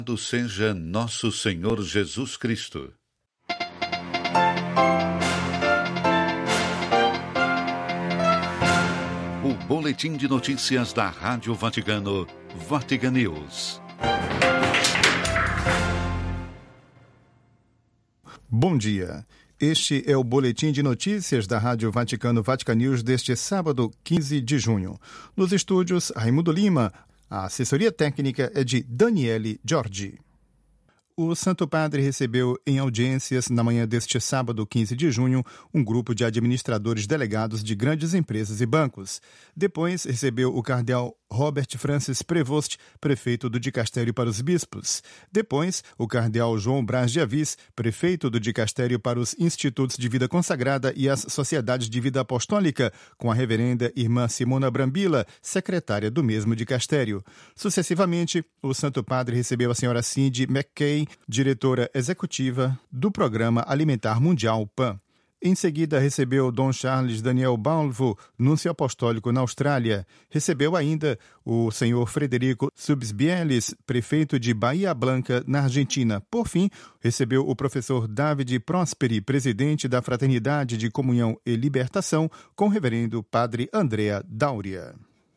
Louvado seja nosso Senhor Jesus Cristo. O boletim de notícias da Rádio Vaticano, Vatican News. Bom dia. Este é o boletim de notícias da Rádio Vaticano, Vatican News, deste sábado, 15 de junho. Nos estúdios, Raimundo Lima. A assessoria técnica é de Daniele Giorgi. O Santo Padre recebeu em audiências, na manhã deste sábado, 15 de junho, um grupo de administradores delegados de grandes empresas e bancos. Depois, recebeu o cardeal Robert Francis Prevost, prefeito do Dicastério para os Bispos. Depois, o cardeal João Braz de Avis, prefeito do Dicastério para os Institutos de Vida Consagrada e as Sociedades de Vida Apostólica, com a reverenda irmã Simona Brambilla, secretária do mesmo dicastério. Sucessivamente, o Santo Padre recebeu a senhora Cindy McKay, diretora executiva do Programa Alimentar Mundial PAN. Em seguida, recebeu Dom Charles Daniel Balvo, núncio apostólico na Austrália. Recebeu ainda o senhor Frederico Subsbielis, prefeito de Bahia Blanca, na Argentina. Por fim, recebeu o professor David Prosperi, presidente da Fraternidade de Comunhão e Libertação, com o reverendo padre Andrea Dauria.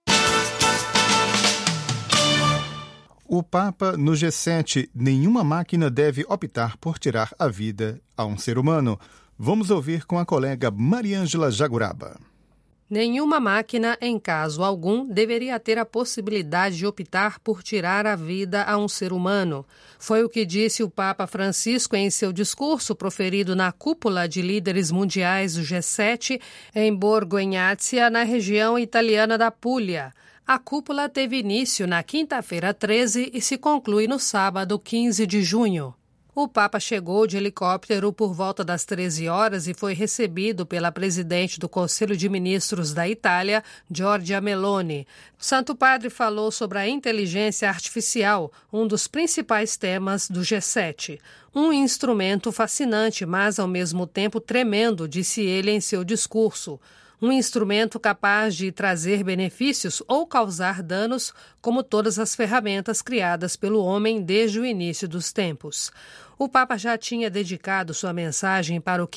O Papa, no G7, nenhuma máquina deve optar por tirar a vida a um ser humano. Vamos ouvir com a colega Mariângela Jaguraba. Nenhuma máquina, em caso algum, deveria ter a possibilidade de optar por tirar a vida a um ser humano. Foi o que disse o Papa Francisco em seu discurso proferido na cúpula de líderes mundiais do G7 em Borgo Egnazia, na região italiana da Puglia. A cúpula teve início na quinta-feira 13 e se conclui no sábado 15 de junho. O Papa chegou de helicóptero por volta das 13 horas e foi recebido pela presidente do Conselho de Ministros da Itália, Giorgia Meloni. O Santo Padre falou sobre a inteligência artificial, um dos principais temas do G7. Um instrumento fascinante, mas ao mesmo tempo tremendo, disse ele em seu discurso. Um instrumento capaz de trazer benefícios ou causar danos, como todas as ferramentas criadas pelo homem desde o início dos tempos. O Papa já tinha dedicado sua mensagem para o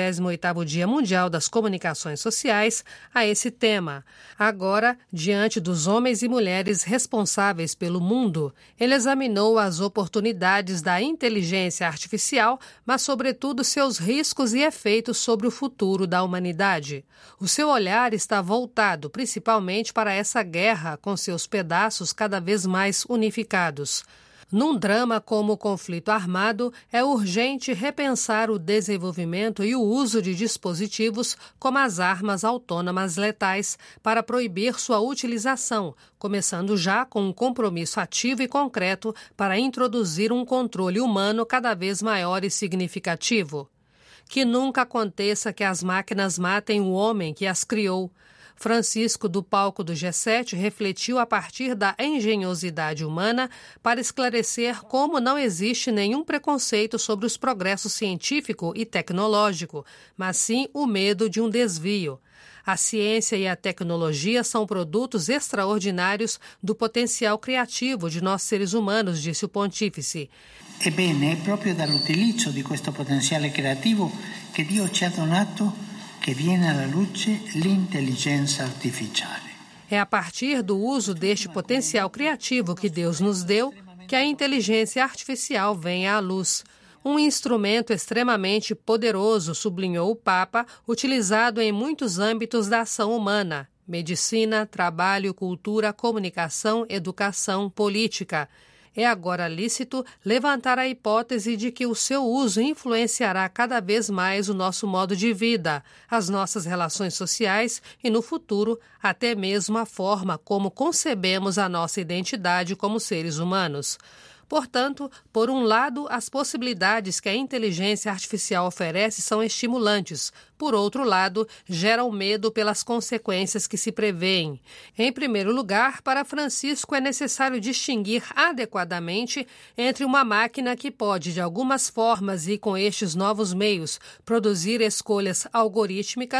58º Dia Mundial das Comunicações Sociais a esse tema. Agora, diante dos homens e mulheres responsáveis pelo mundo, ele examinou as oportunidades da inteligência artificial, mas, sobretudo, seus riscos e efeitos sobre o futuro da humanidade. O seu olhar está voltado principalmente para essa guerra com seus pedaços cada vez mais unificados. Num drama como o conflito armado, é urgente repensar o desenvolvimento e o uso de dispositivos como as armas autônomas letais para proibir sua utilização, começando já com um compromisso ativo e concreto para introduzir um controle humano cada vez maior e significativo. Que nunca aconteça que as máquinas matem o homem que as criou. Francisco, do palco do G7, refletiu a partir da engenhosidade humana para esclarecer como não existe nenhum preconceito sobre os progressos científico e tecnológico, mas sim o medo de um desvio. A ciência e a tecnologia são produtos extraordinários do potencial criativo de nós seres humanos, disse o pontífice. Ebbene, è proprio dall'utilizzo di questo potenziale creativo che Dio ci ha donato che viene alla luce l'intelligenza artificiale. É a partir do uso deste potencial criativo que Deus nos deu que a inteligência artificial vem à luz. Um instrumento extremamente poderoso, sublinhou o Papa, utilizado em muitos âmbitos da ação humana: medicina, trabalho, cultura, comunicação, educação, política. É agora lícito levantar a hipótese de que o seu uso influenciará cada vez mais o nosso modo de vida, as nossas relações sociais e, no futuro, até mesmo a forma como concebemos a nossa identidade como seres humanos. Portanto, por um lado, as possibilidades que a inteligência artificial oferece são estimulantes. Por outro lado, geram medo pelas consequências que se prevêem. Em primeiro lugar, para Francisco é necessário distinguir adequadamente entre uma máquina que pode, de algumas formas e com estes novos meios, produzir escolhas algorítmicas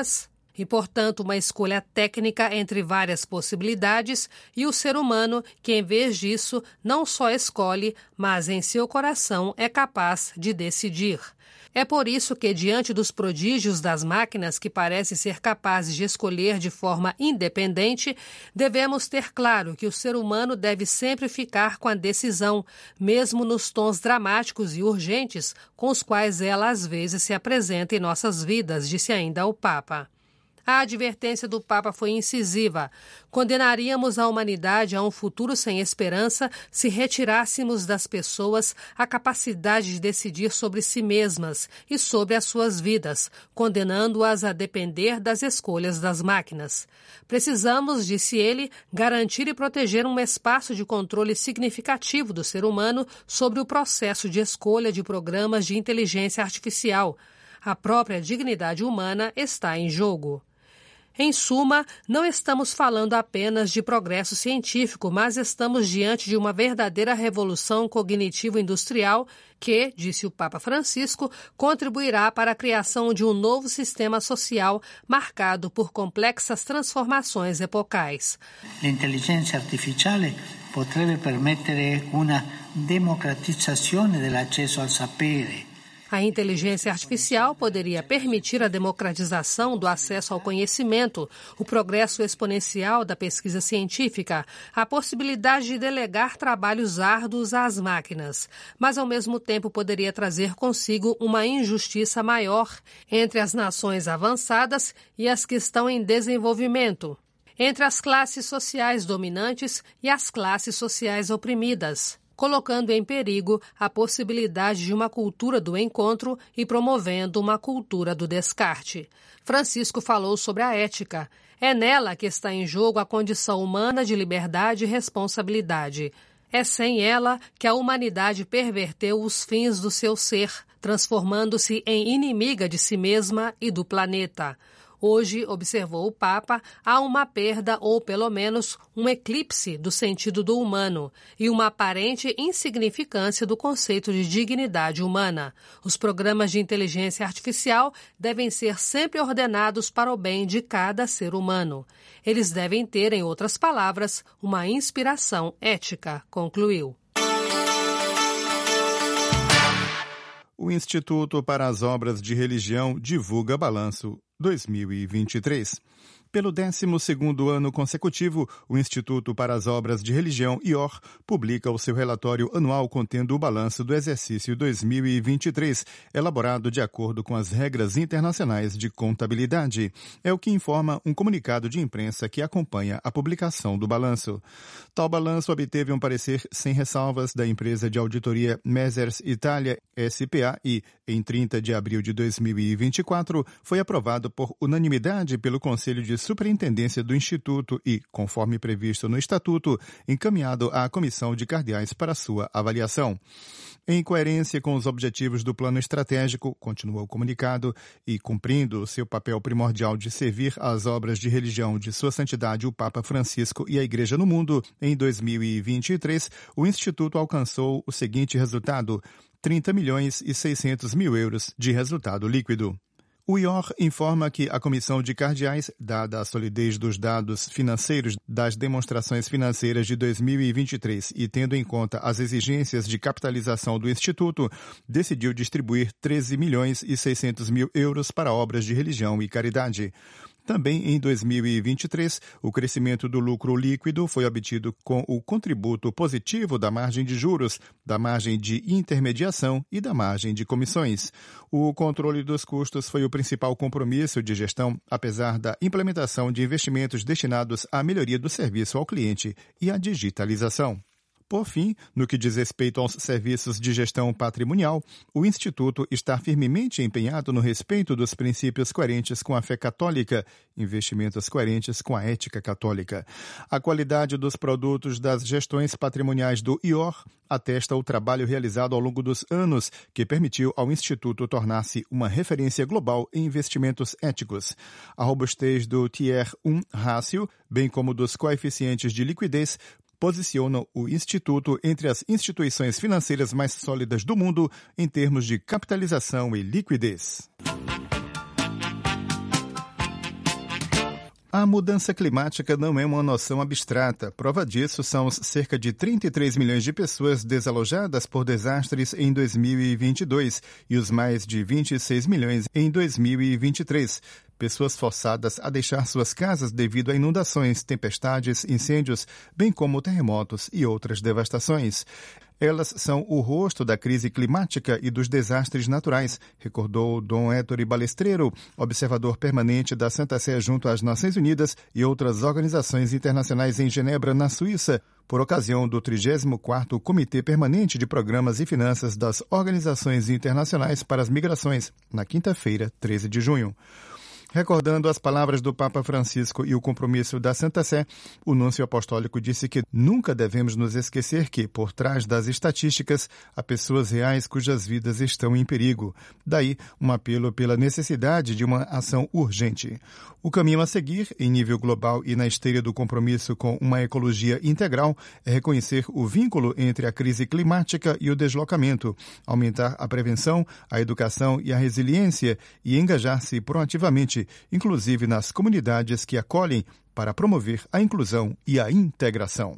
e, portanto, uma escolha técnica entre várias possibilidades, e o ser humano que, em vez disso, não só escolhe, mas em seu coração é capaz de decidir. É por isso que, diante dos prodígios das máquinas que parecem ser capazes de escolher de forma independente, devemos ter claro que o ser humano deve sempre ficar com a decisão, mesmo nos tons dramáticos e urgentes com os quais ela às vezes se apresenta em nossas vidas, disse ainda o Papa. A advertência do Papa foi incisiva. Condenaríamos a humanidade a um futuro sem esperança se retirássemos das pessoas a capacidade de decidir sobre si mesmas e sobre as suas vidas, condenando-as a depender das escolhas das máquinas. Precisamos, disse ele, garantir e proteger um espaço de controle significativo do ser humano sobre o processo de escolha de programas de inteligência artificial. A própria dignidade humana está em jogo. Em suma, não estamos falando apenas de progresso científico, mas estamos diante de uma verdadeira revolução cognitivo-industrial que, disse o Papa Francisco, contribuirá para a criação de um novo sistema social marcado por complexas transformações epocais. A inteligência artificial potrebbe permettere una democratizzazione dell'accesso al sapere. A inteligência artificial poderia permitir a democratização do acesso ao conhecimento, o progresso exponencial da pesquisa científica, a possibilidade de delegar trabalhos árduos às máquinas, mas ao mesmo tempo poderia trazer consigo uma injustiça maior entre as nações avançadas e as que estão em desenvolvimento, entre as classes sociais dominantes e as classes sociais oprimidas, colocando em perigo a possibilidade de uma cultura do encontro e promovendo uma cultura do descarte. Francisco falou sobre a ética. É nela que está em jogo a condição humana de liberdade e responsabilidade. É sem ela que a humanidade perverteu os fins do seu ser, transformando-se em inimiga de si mesma e do planeta. Hoje, observou o Papa, há uma perda ou, pelo menos, um eclipse do sentido do humano e uma aparente insignificância do conceito de dignidade humana. Os programas de inteligência artificial devem ser sempre ordenados para o bem de cada ser humano. Eles devem ter, em outras palavras, uma inspiração ética, concluiu. O Instituto para as Obras de Religião divulga balanço 2023. Pelo 12º ano consecutivo, o Instituto para as Obras de Religião, IOR, publica o seu relatório anual contendo o balanço do exercício 2023, elaborado de acordo com as regras internacionais de contabilidade. É o que informa um comunicado de imprensa que acompanha a publicação do balanço. Tal balanço obteve um parecer sem ressalvas da empresa de auditoria Messers Italia S.p.A. e, em 30 de abril de 2024, foi aprovado por unanimidade pelo Conselho de Superintendência do Instituto e, conforme previsto no Estatuto, encaminhado à Comissão de Cardeais para sua avaliação. Em coerência com os objetivos do plano estratégico, continua o comunicado, e cumprindo seu papel primordial de servir às obras de religião de Sua Santidade o Papa Francisco e a Igreja no mundo, em 2023, o Instituto alcançou o seguinte resultado: 30.600.000 euros de resultado líquido. O IOR informa que a Comissão de Cardeais, dada a solidez dos dados financeiros das demonstrações financeiras de 2023 e tendo em conta as exigências de capitalização do Instituto, decidiu distribuir 13.600.000 euros para obras de religião e caridade. Também em 2023, o crescimento do lucro líquido foi obtido com o contributo positivo da margem de juros, da margem de intermediação e da margem de comissões. O controle dos custos foi o principal compromisso de gestão, apesar da implementação de investimentos destinados à melhoria do serviço ao cliente e à digitalização. Por fim, no que diz respeito aos serviços de gestão patrimonial, o Instituto está firmemente empenhado no respeito dos princípios coerentes com a fé católica, investimentos coerentes com a ética católica. A qualidade dos produtos das gestões patrimoniais do IOR atesta o trabalho realizado ao longo dos anos, que permitiu ao Instituto tornar-se uma referência global em investimentos éticos. A robustez do Tier 1 Ratio, bem como dos coeficientes de liquidez, posicionam o Instituto entre as instituições financeiras mais sólidas do mundo em termos de capitalização e liquidez. A mudança climática não é uma noção abstrata. Prova disso são os cerca de 33 milhões de pessoas desalojadas por desastres em 2022 e os mais de 26 milhões em 2023. Pessoas forçadas a deixar suas casas devido a inundações, tempestades, incêndios, bem como terremotos e outras devastações. Elas são o rosto da crise climática e dos desastres naturais, recordou Dom Ettore Balestrero, observador permanente da Santa Sé junto às Nações Unidas e outras organizações internacionais em Genebra, na Suíça, por ocasião do 34º Comitê Permanente de Programas e Finanças das Organizações Internacionais para as Migrações, na quinta-feira, 13 de junho. Recordando as palavras do Papa Francisco e o compromisso da Santa Sé, o núncio apostólico disse que nunca devemos nos esquecer que, por trás das estatísticas, há pessoas reais cujas vidas estão em perigo. Daí, um apelo pela necessidade de uma ação urgente. O caminho a seguir, em nível global e na esteira do compromisso com uma ecologia integral, é reconhecer o vínculo entre a crise climática e o deslocamento, aumentar a prevenção, a educação e a resiliência e engajar-se proativamente, inclusive nas comunidades que acolhem, para promover a inclusão e a integração.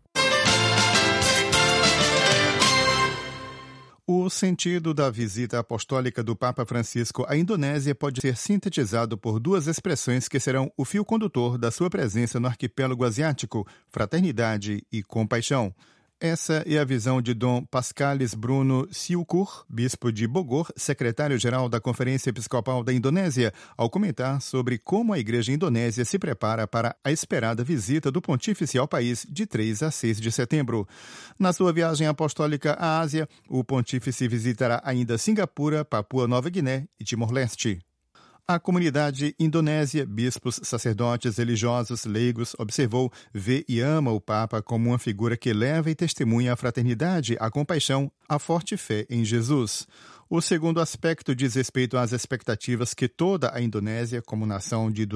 O sentido da visita apostólica do Papa Francisco à Indonésia pode ser sintetizado por duas expressões que serão o fio condutor da sua presença no arquipélago asiático: fraternidade e compaixão. Essa é a visão de Dom Pascalis Bruno Siukur, bispo de Bogor, secretário-geral da Conferência Episcopal da Indonésia, ao comentar sobre como a Igreja Indonésia se prepara para a esperada visita do pontífice ao país de 3 a 6 de setembro. Na sua viagem apostólica à Ásia, o pontífice visitará ainda Singapura, Papua Nova Guiné e Timor-Leste. A comunidade indonésia, bispos, sacerdotes, religiosos, leigos, observou, vê e ama o Papa como uma figura que leva e testemunha a fraternidade, a compaixão, a forte fé em Jesus. O segundo aspecto diz respeito às expectativas que toda a Indonésia, como nação de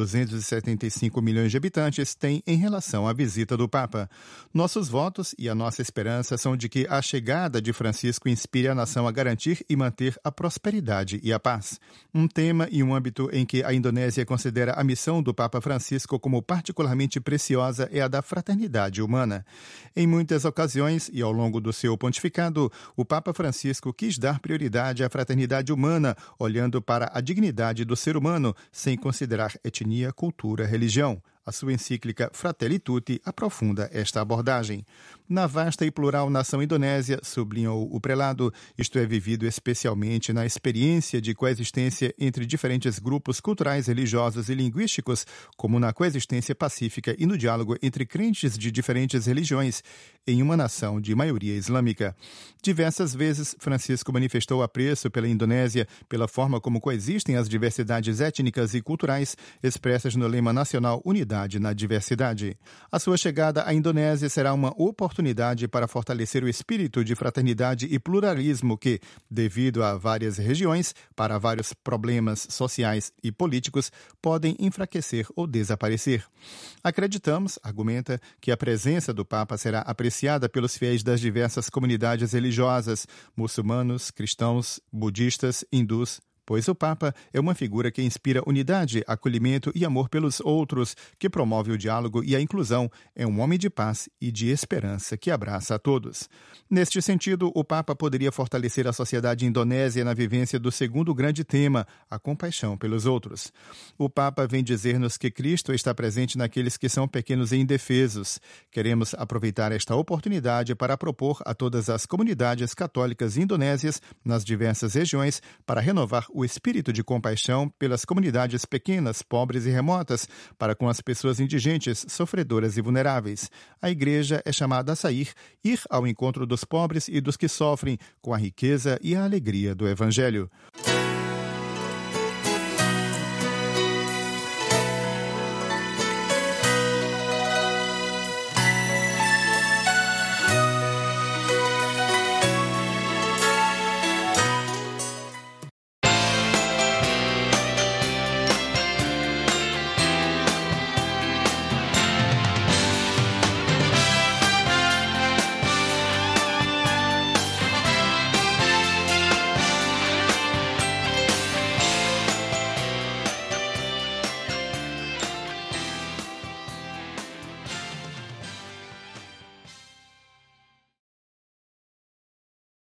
275 milhões de habitantes, tem em relação à visita do Papa. Nossos votos e a nossa esperança são de que a chegada de Francisco inspire a nação a garantir e manter a prosperidade e a paz. Um tema e um âmbito em que a Indonésia considera a missão do Papa Francisco como particularmente preciosa é a da fraternidade humana. Em muitas ocasiões e ao longo do seu pontificado, o Papa Francisco quis dar prioridade à fraternidade humana, olhando para a dignidade do ser humano, sem considerar etnia, cultura, religião. A sua encíclica Fratelli Tutti aprofunda esta abordagem. Na vasta e plural nação indonésia, sublinhou o prelado, isto é vivido especialmente na experiência de coexistência entre diferentes grupos culturais, religiosos e linguísticos, como na coexistência pacífica e no diálogo entre crentes de diferentes religiões, em uma nação de maioria islâmica. Diversas vezes, Francisco manifestou apreço pela Indonésia, pela forma como coexistem as diversidades étnicas e culturais expressas no lema nacional Unidade na diversidade. A sua chegada à Indonésia será uma oportunidade para fortalecer o espírito de fraternidade e pluralismo que, devido a várias regiões, para vários problemas sociais e políticos, podem enfraquecer ou desaparecer. Acreditamos, argumenta, que a presença do Papa será apreciada pelos fiéis das diversas comunidades religiosas, muçulmanos, cristãos, budistas, hindus, pois o Papa é uma figura que inspira unidade, acolhimento e amor pelos outros, que promove o diálogo e a inclusão, é um homem de paz e de esperança que abraça a todos. Neste sentido, o Papa poderia fortalecer a sociedade indonésia na vivência do segundo grande tema, a compaixão pelos outros. O Papa vem dizer-nos que Cristo está presente naqueles que são pequenos e indefesos. Queremos aproveitar esta oportunidade para propor a todas as comunidades católicas indonésias, nas diversas regiões, para renovar o espírito de compaixão pelas comunidades pequenas, pobres e remotas, para com as pessoas indigentes, sofredoras e vulneráveis. A Igreja é chamada a sair, ir ao encontro dos pobres e dos que sofrem, com a riqueza e a alegria do Evangelho.